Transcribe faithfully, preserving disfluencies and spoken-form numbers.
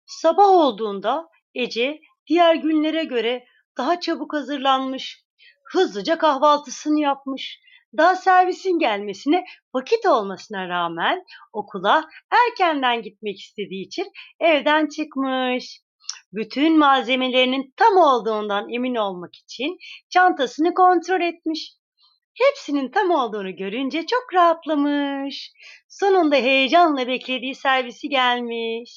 Sabah olduğunda Ece diğer günlere göre daha çabuk hazırlanmış. Hızlıca kahvaltısını yapmış. Daha servisin gelmesine vakit olmasına rağmen okula erkenden gitmek istediği için evden çıkmış. Bütün malzemelerinin tam olduğundan emin olmak için çantasını kontrol etmiş. Hepsinin tam olduğunu görünce çok rahatlamış. Sonunda heyecanla beklediği servisi gelmiş.